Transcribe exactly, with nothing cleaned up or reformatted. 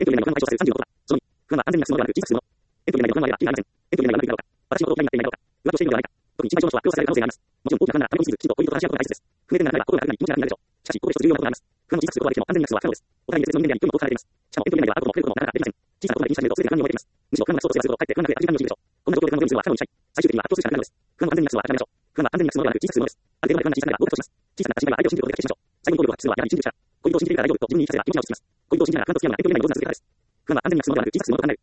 エントリー内の不安を解消させるさんじゅうのことだ。そのに、不安は安全な質問ではなく小さくするもの。エントリー内の不安はあれば意味がありません。エントリー内は無理なのか、私のことを嫌いになっていないのか、浮気をしているのではないか。特に一番上の人は強される可能性があります。もちろん大きな不安ならため込みすぎず、きちんと恋人と話し合うことが大切です。不明点がなければ心が楽に気持ちが楽になるでしょう。しかし、ここで一つ重要なことがあります。不安を小さくすることができても安全な質問は不可能です。お互いに別々の人間であり、距離も遠く離れています。しかもエントリー内では会うことも触れることもなかなかできません。小さなことが気にし始めると全て不安に思えています。むしろ不安が基礎とするとかえって不安が増え悪循環に陥るでしょう。こんな状況で不安の現実は不可能にしたい。最終的には圧倒するしかなくなるのです。不安の安全な質問は諦めましょう。不安は安全な質問ではなく小さくするものです。ある程度まで不安が小さくなれば大きくとします。小さな心配は相手を信じることで解決しましょう。最後の効力を発揮するのはやはり信じる力。恋人を信じているから大丈夫と自分に言い聞かせれば気持ちが落ち着きます。恋人を信じながら不安と付き合うのはエントリー内のローズな続けからです。不安は安全な質問ではなく小さくするものと考える。